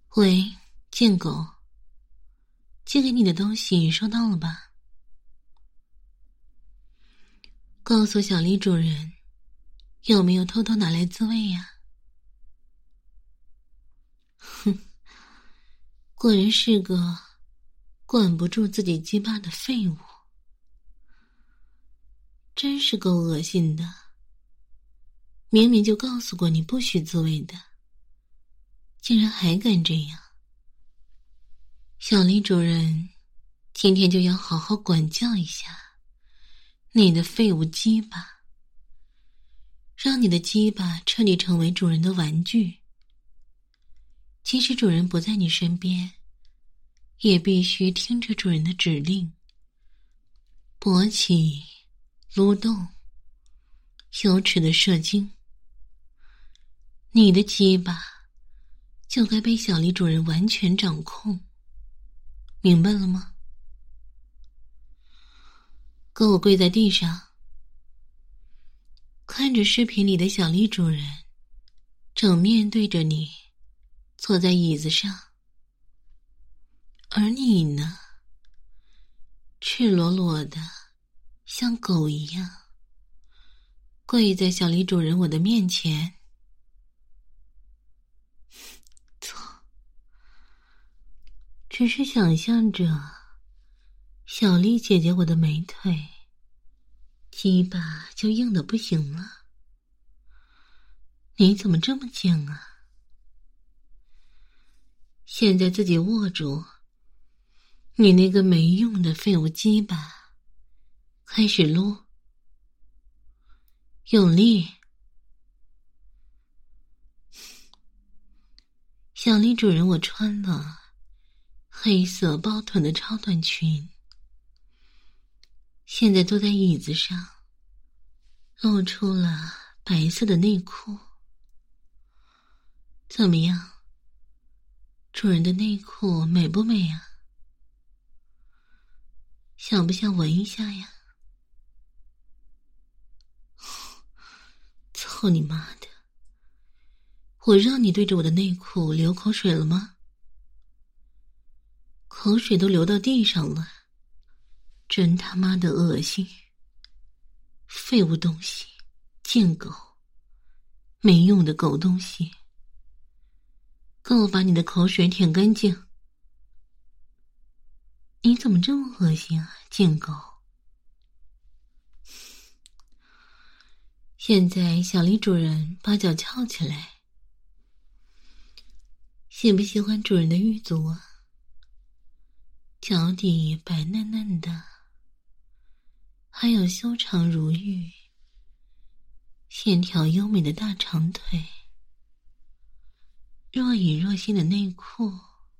喂，贱狗，寄给你的东西收到了吧？告诉小丽主人，有没有偷偷拿来自慰呀？哼，果然是个管不住自己鸡巴的废物，真是够恶心的。明明就告诉过你不许自慰的，竟然还敢这样。小丽主人，今天就要好好管教一下你的废物鸡巴，让你的鸡巴彻底成为主人的玩具。即使主人不在你身边，也必须听着主人的指令，勃起、撸动、羞耻的射精。你的鸡巴就该被小丽主人完全掌控，明白了吗？给我跪在地上，看着视频里的小丽主人正面对着你坐在椅子上，而你呢，赤裸裸的像狗一样跪在小丽主人我的面前。操！只是想象着小丽姐姐我的美腿，鸡巴就硬得不行了。你怎么这么贱啊？现在自己握住你那个没用的废物鸡巴，开始撸，用力。小丽主人我穿了黑色包臀的超短裙，现在坐在椅子上，露出了白色的内裤。怎么样，主人的内裤美不美啊？想不想闻一下呀？操你妈的！我让你对着我的内裤流口水了吗？口水都流到地上了，真他妈的恶心！废物东西，贱狗，没用的狗东西！给我把你的口水舔干净！你怎么这么恶心啊，贱狗！现在小丽主人把脚翘起来，喜不喜欢主人的玉足啊？脚底白嫩嫩的，还有修长如玉、线条优美的大长腿，若隐若现的内裤，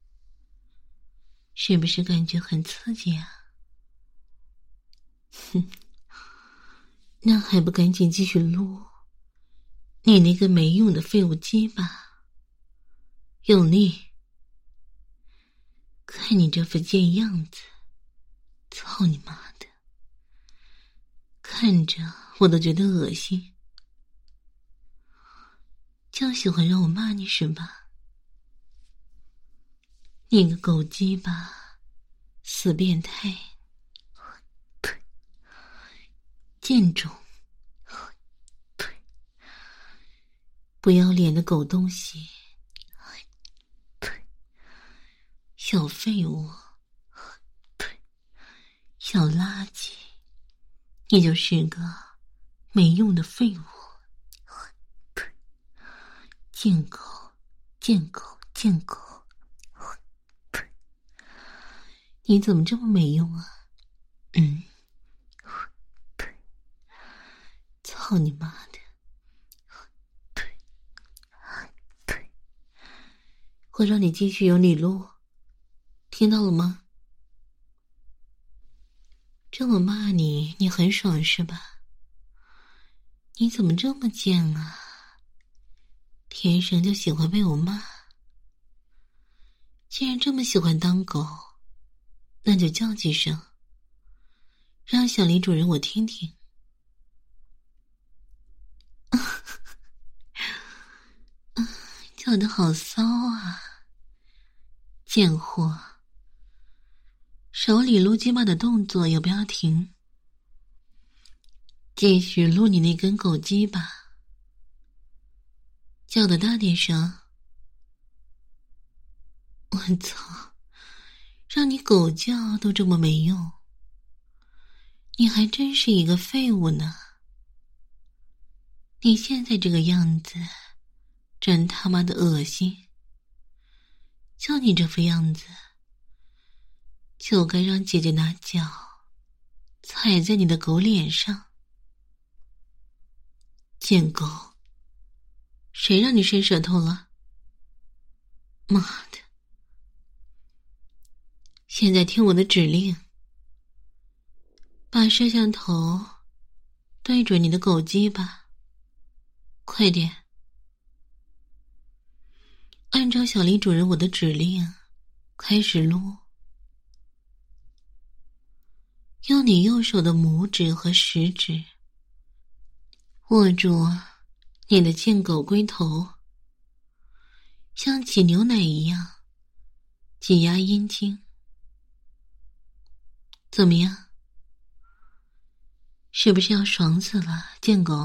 是不是感觉很刺激啊？哼，那还不赶紧继续撸你那个没用的废物鸡巴，用力！看你这副贱样子，操你妈的！看着我都觉得恶心，就喜欢让我骂你是吧？你个狗鸡巴，死变态，贱种，不要脸的狗东西，小废物，小垃圾，你就是个没用的废物，贱狗，贱狗，贱狗！你怎么这么没用啊？操你妈的！我让你继续用力撸，听到了吗？这么骂你，你很爽是吧？你怎么这么贱啊？天生就喜欢被我骂。既然这么喜欢当狗，那就叫几声，让小李主人我听听。叫得好骚啊！ 贱货，手里撸鸡巴的动作也不要停，继续撸你那根狗鸡巴，叫得大点声。我操，让你狗叫都这么没用，你还真是一个废物呢。你现在这个样子真他妈的恶心，就你这副样子就该让姐姐拿脚踩在你的狗脸上。贱狗，谁让你伸舌头了？妈的，现在听我的指令，把摄像头对准你的狗鸡巴，快点！按照小李主人我的指令开始撸，用你右手的拇指和食指握住你的贱狗龟头，像挤牛奶一样挤压阴茎。怎么样？是不是要爽死了，贱狗？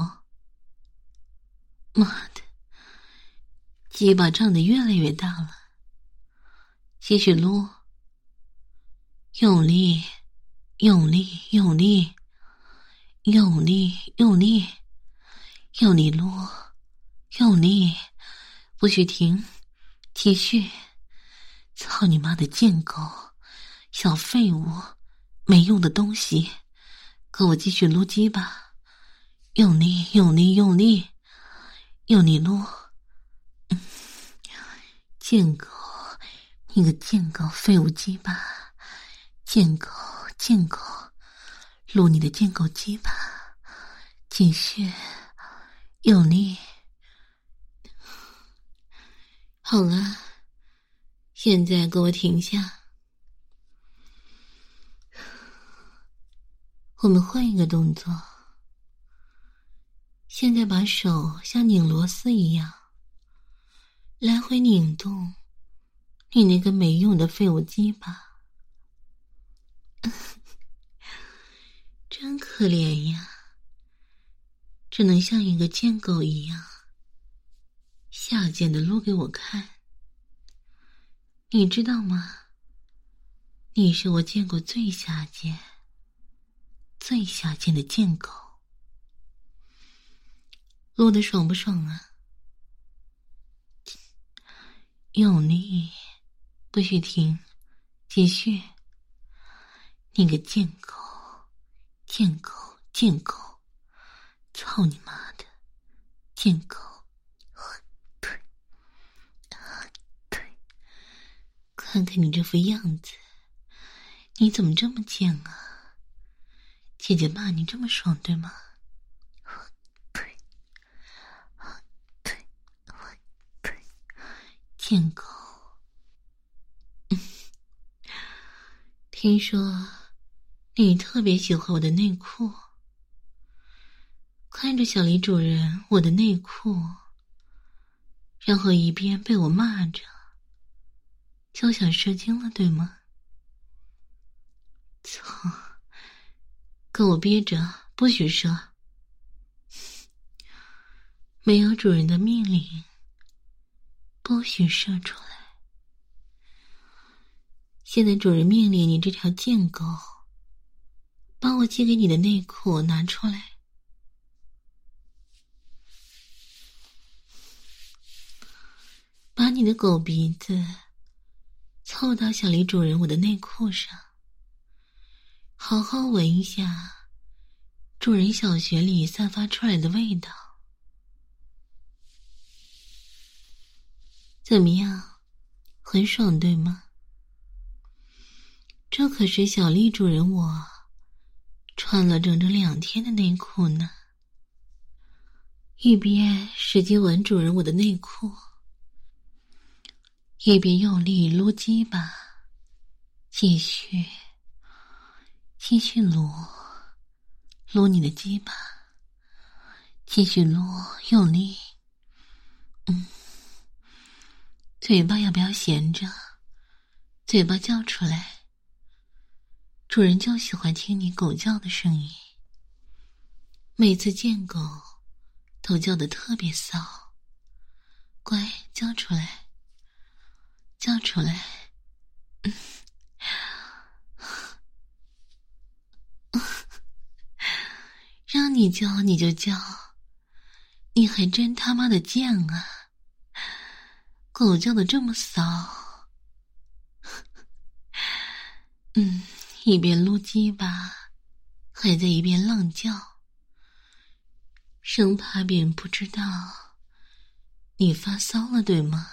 妈的，鸡巴胀得越来越大了，继续撸，用力，用力，用力，用力，用力，用力撸，用力，不许停，继续！操你妈的贱狗，小废物，没用的东西，给我继续撸鸡巴，用力，用力，用力，用力撸！贱狗，你个贱狗，废物鸡巴，贱狗，贱狗，撸你的贱狗鸡巴，继续，用力。好了，现在给我停下。我们换一个动作。现在把手像拧螺丝一样来回拧动你那个没用的废物鸡巴。真可怜呀，只能像一个贱狗一样下贱的撸给我看。你知道吗？你是我见过最下贱、最下贱的贱狗。撸得爽不爽啊？用力，不许停，继续！你个贱狗，贱狗，贱狗，操你妈的，贱狗！对，对，看看你这副样子，你怎么这么贱啊？姐姐骂你这么爽，对吗？对，对，对，贱狗。听说你特别喜欢我的内裤，看着小李主人我的内裤，然后一边被我骂着，就想射精了，对吗？操！给我憋着，不许射！没有主人的命令，不许射出来。现在主人命令你这条贱狗，把我寄给你的内裤拿出来。把你的狗鼻子凑到小李主人我的内裤上，好好闻一下主人小穴里散发出来的味道。怎么样，很爽对吗？这可是小丽主人我穿了整整2天的内裤呢。一边使劲闻主人我的内裤，一边用力撸鸡巴，继续撸，撸你的鸡巴，继续撸，用力。嘴巴要不要闲着？ 嘴巴叫出来。主人就喜欢听你狗叫的声音，每次见狗都叫得特别骚。乖，叫出来，叫出来。让你叫你就叫，你还真他妈的贱啊！狗叫得这么骚。一边撸鸡巴，还在一边浪叫，生怕别人不知道你发骚了，对吗？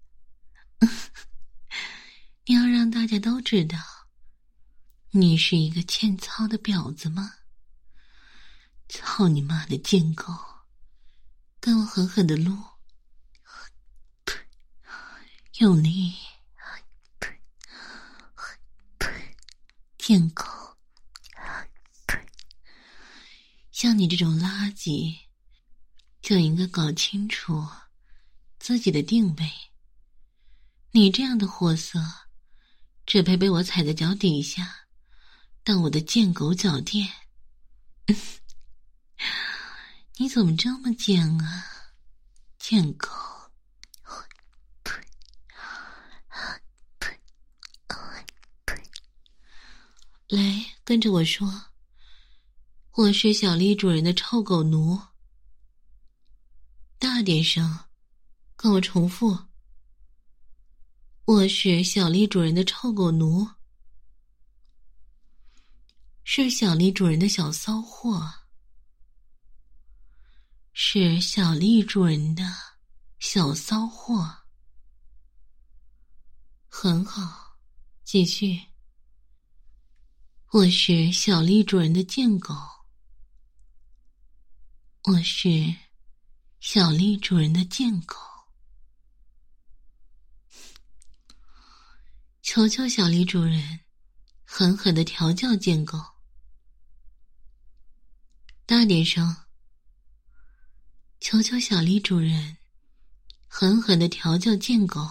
你要让大家都知道你是一个欠操的婊子吗？操你妈的贱狗，跟我狠狠的撸，用力，贱狗，像你这种垃圾就应该搞清楚自己的定位。你这样的货色只配被我踩在脚底下当我的贱狗脚垫。你怎么这么贱啊，贱狗！来，跟着我说，我是小丽主人的臭狗奴。大点声，跟我重复。我是小丽主人的臭狗奴，是小丽主人的小骚货，是小丽主人的小骚货。很好，继续。我是小丽主人的贱狗，我是小丽主人的贱狗。求求小丽主人狠狠地调教贱狗。大点声，求求小丽主人狠狠地调教贱狗。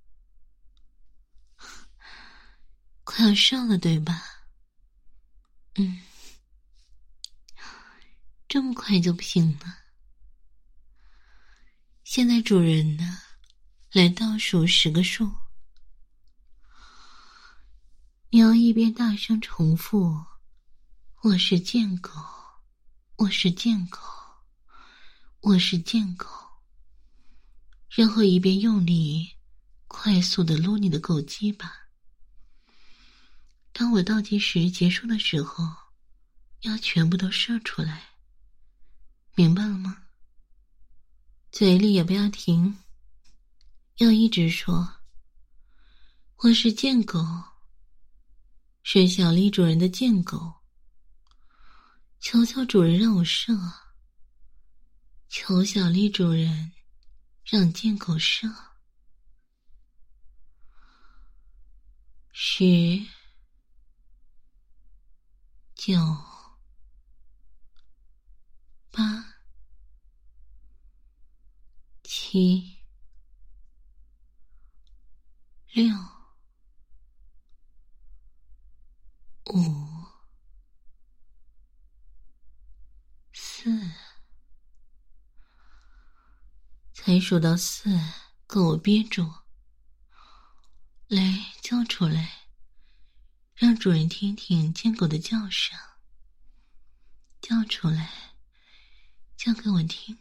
快要射了对吧？这么快就不行了。现在主人呢，来倒数10个数。你要一边大声重复，我是贱狗，我是贱狗，我是贱狗，然后一边用力快速地撸你的狗鸡巴。当我倒计时结束的时候，要全部都射出来，明白了吗？嘴里也不要停，要一直说，我是贱狗，是小丽主人的贱狗，求求主人让我射，求小丽主人让贱狗射。10、9、8、7、6、5、4，才数到4，给我憋住。来，叫出来，让主人听听贱狗的叫声。叫出来，叫给我听。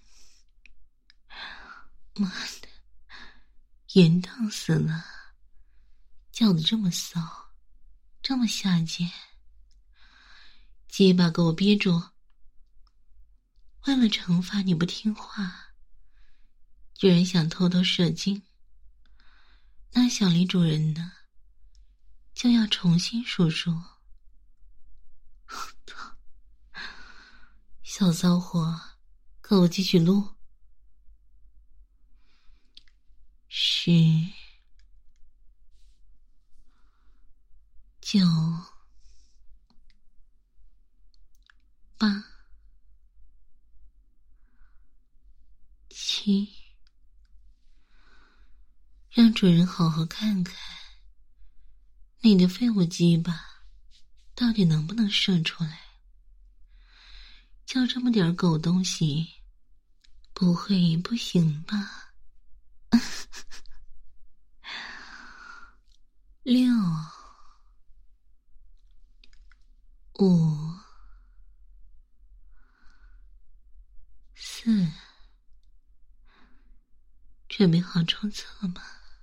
妈的，淫荡死了，叫得这么骚，这么下贱。鸡巴给我憋住。为了惩罚你不听话，主人想偷偷射精，那小李主人呢，就要重新数数。小骚货，给我继续撸。10、9、8、7，让主人好好看看你的废物鸡巴到底能不能射出来？就这么点狗东西，不会不行吧？6、5、4，准备好冲刺吗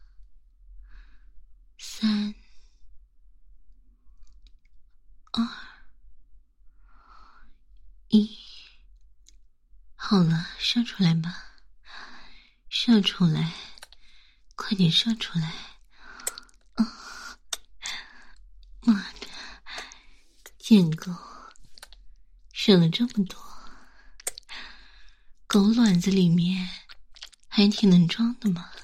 ？3、2、1，好了，射出来吧，射出来，快点射出来！妈的，贱狗，射了这么多，狗卵子里面还挺能装的嘛。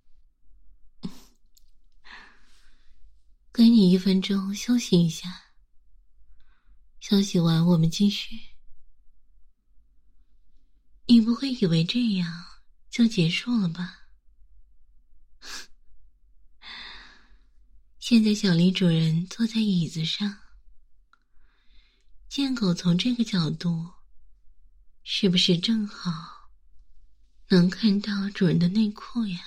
给你1分钟休息一下，休息完我们继续。你不会以为这样就结束了吧？现在小李主人坐在椅子上，贱狗从这个角度，是不是正好能看到主人的内裤呀？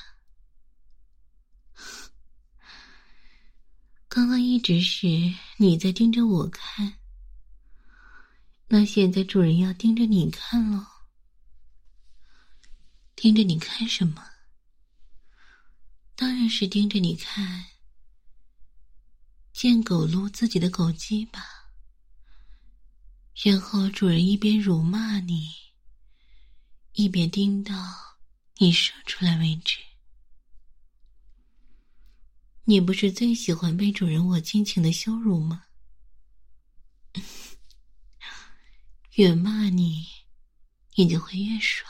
刚刚一直是你在盯着我看，那现在主人要盯着你看咯。盯着你看什么？当然是盯着你看贱狗撸自己的狗鸡吧，然后主人一边辱骂你，一边盯到你射出来为止。你不是最喜欢被主人我尽情的羞辱吗？越骂你，你就会越爽。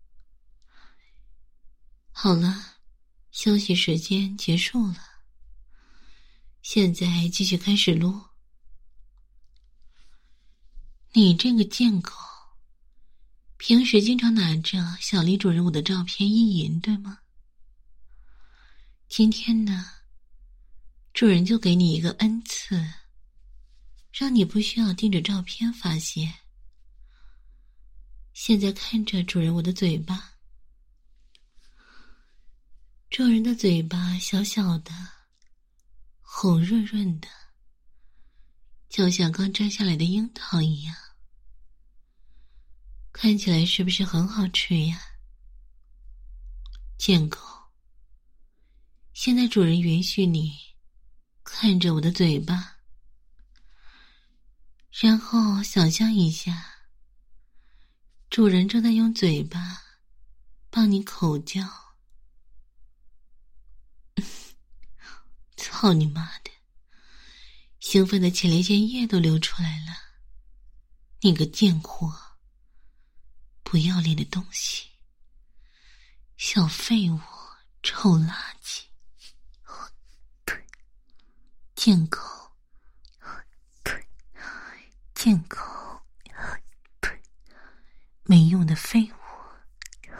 好了，休息时间结束了，现在继续开始撸。你这个贱狗，平时经常拿着小李主人我的照片意淫，对吗？今天呢，主人就给你一个恩赐，让你不需要盯着照片发泄。现在看着主人我的嘴巴，主人的嘴巴小小的，红润润的，就像刚摘下来的樱桃一样，看起来是不是很好吃呀？贱狗，现在主人允许你看着我的嘴巴，然后想象一下，主人正在用嘴巴帮你口交。操你妈的，兴奋的前列腺液都流出来了，你个贱货，不要脸的东西，小废物，臭垃圾，贱狗，贱狗，没用的废物，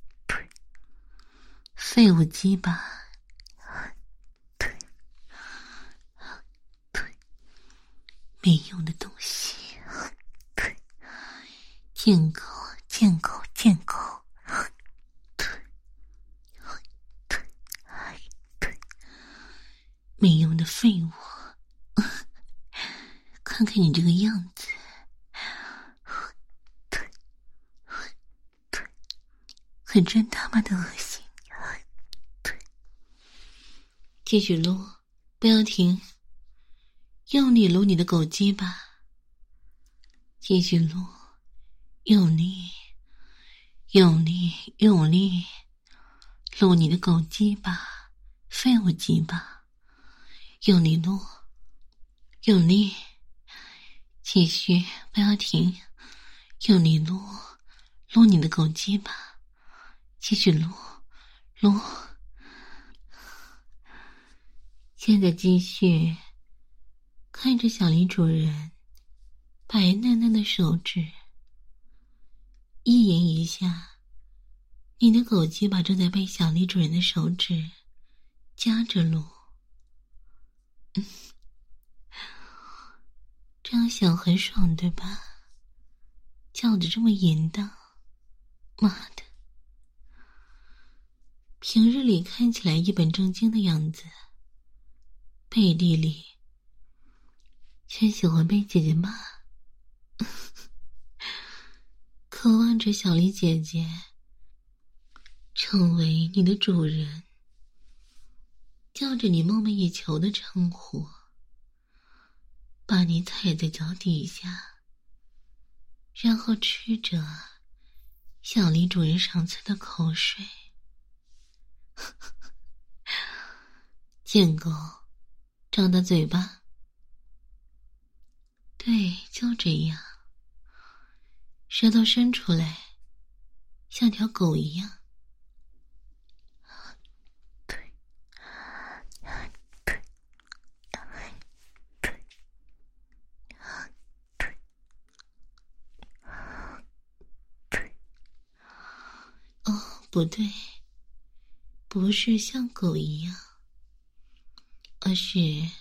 废物鸡巴，没用的东西，贱狗，贱狗，贱狗，没用的废物，看看你这个样子，可真他妈的恶心！继续撸，不要停，用力撸你的狗鸡吧，继续撸，用力，用力，用力，撸你的狗鸡吧，废物鸡吧，用力撸，用力，继续，不要停，用力撸，撸你的狗鸡吧，继续撸，撸。现在继续看着小李主人白嫩嫩的手指，一言一下，你的狗鸡巴正在被小李主人的手指夹着撸。 这样想很爽对吧？叫得这么淫荡，妈的！平日里看起来一本正经的样子，背地里却喜欢被姐姐骂，渴望着小丽姐姐成为你的主人，叫着你梦寐以求的称呼，把你踩在脚底下，然后吃着小丽主人赏赐的口水。贱狗，张大嘴巴。对，就这样，舌头伸出来，像条狗一样。哦，不对，不是像狗一样，而是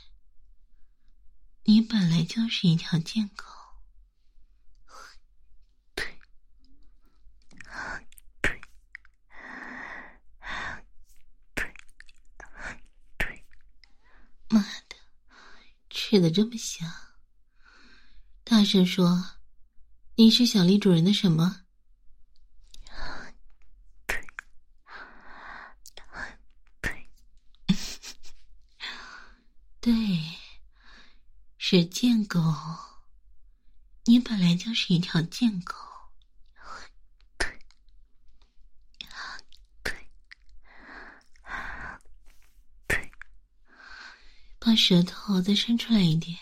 你本来就是一条贱狗。妈的，吃得这么香！大声说，你是小丽主人的什么？对，是贱狗。你本来就是一条贱狗。把舌头再伸出来一点。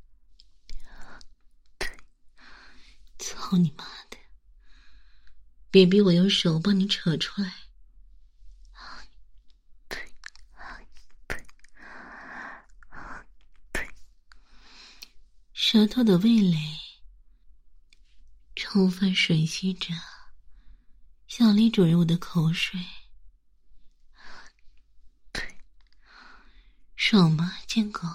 操你妈的！别逼我用手帮你扯出来。舌头的味蕾充分吮吸着小丽主人我的口水。爽吗，贱狗？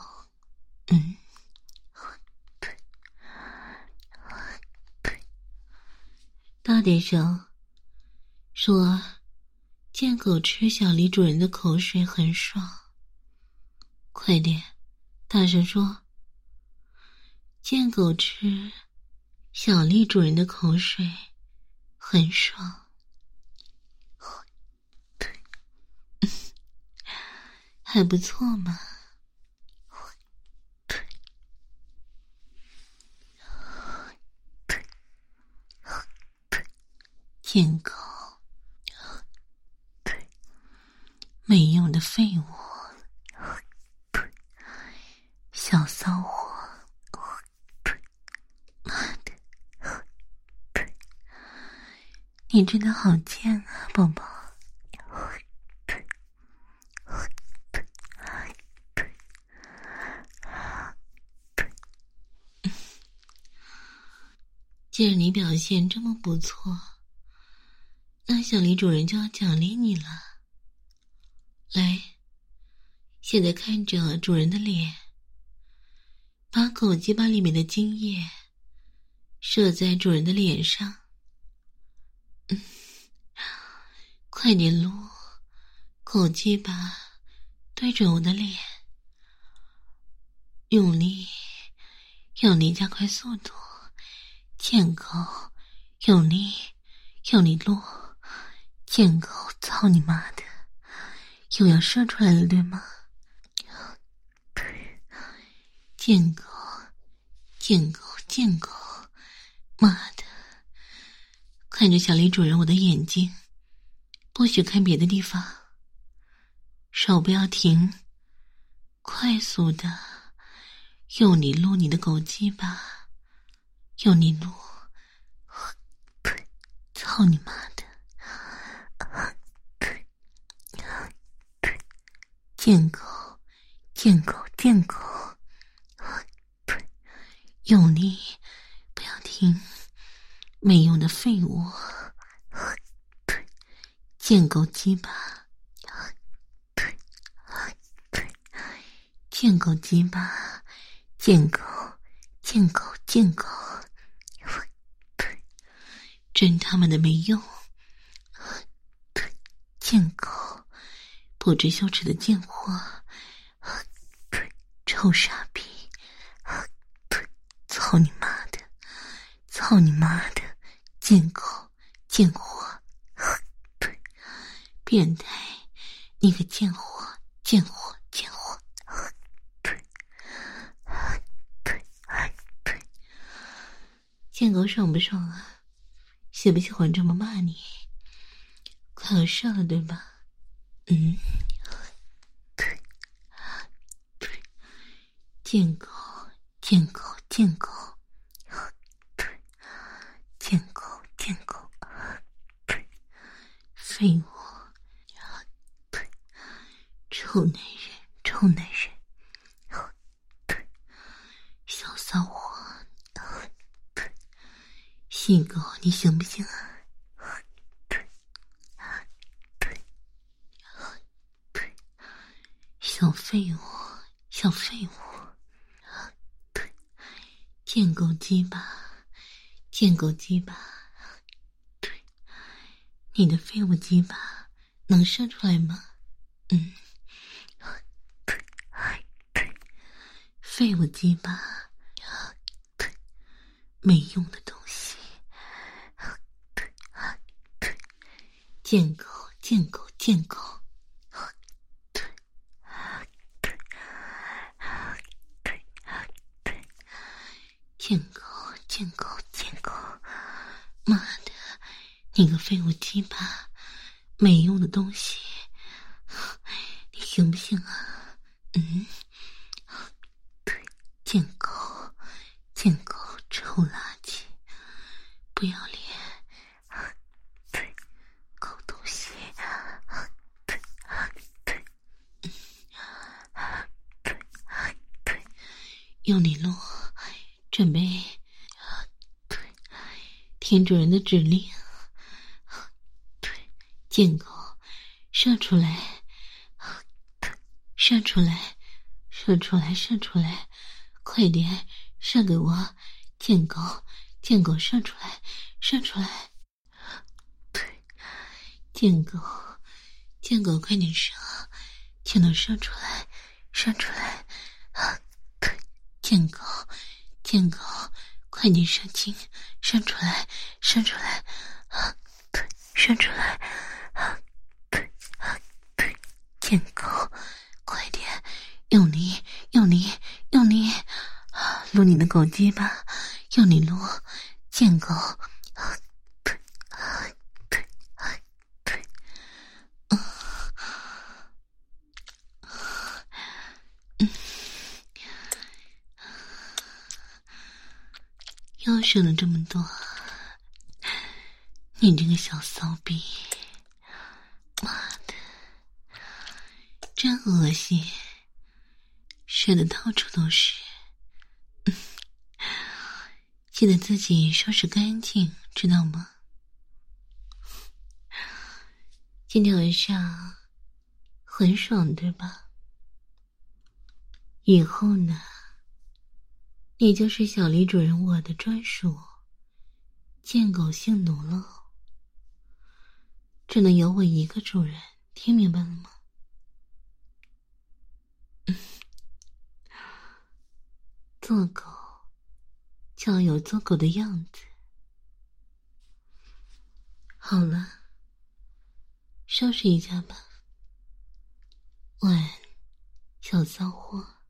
大点声说，贱狗吃小丽主人的口水很爽。快点，大声说，贱狗吃小丽主人的口水很爽。还不错嘛。贱狗，没用的废物，小骚货，妈的，你真的好贱啊，宝宝。既然你表现这么不错，那小李主人就要奖励你了。来，现在看着主人的脸，把狗鸡巴里面的精液射在主人的脸上。快点撸，狗鸡巴对准我的脸，用力，用力加快速度。贱狗，用力，用力撸！贱狗，操你妈的，又要射出来了对吗？贱狗，贱狗，贱狗，妈的！看着小李主人我的眼睛，不许看别的地方，手不要停，快速的用力撸你的狗鸡巴。用力撸，操你妈的！贱狗，贱狗，贱狗！用力，不要停，没用的废物！贱狗鸡巴！ 贱狗鸡巴，贱狗，贱狗，贱狗，真他妈的没用！贱狗，不知羞耻的贱货，臭傻逼！操你妈的！操你妈的！贱狗，贱货！变态！你个贱货！贱货！贱货！贱狗爽不爽啊？喜不喜欢这么骂你？快要上了对吧？贱狗，贱狗，贱狗，贱狗，贱狗，废物，臭男人，臭男人，小骚货，细狗，你行不行啊？小废物，小废物，贱狗鸡巴，贱狗鸡巴，对，你的废物鸡巴能射出来吗？废物鸡巴，没用的东西，贱狗，贱狗，贱狗。贱狗，贱狗，贱狗！妈的，你个废物鸡巴，没用的东西，你行不行啊？对，贱狗，贱狗，臭垃圾，不要脸，对，狗东西，对，用力落。准备，对，听主人的指令，对，贱狗，射出来，射出来，射出来，射出来，快点，射给我，贱狗，贱狗，射出来，射出来，对，贱狗，贱狗，快点射，全都射出来，射出来，对，贱狗。贱狗，快点射精，射出来，射出来，对，射出来，对，对，贱狗，快点，用力，用力，用力，撸你的狗鸡巴，用力撸，贱狗，对，对，对，又射了这么多，你这个小骚逼，妈的，真恶心，射的到处都是。记得自己收拾干净，知道吗？今天晚上很爽，对吧？以后呢？你就是小李主人我的专属贱狗性奴了，只能有我一个主人，听明白了吗？做狗就要有做狗的样子。好了，收拾一下吧。晚安，小骚货。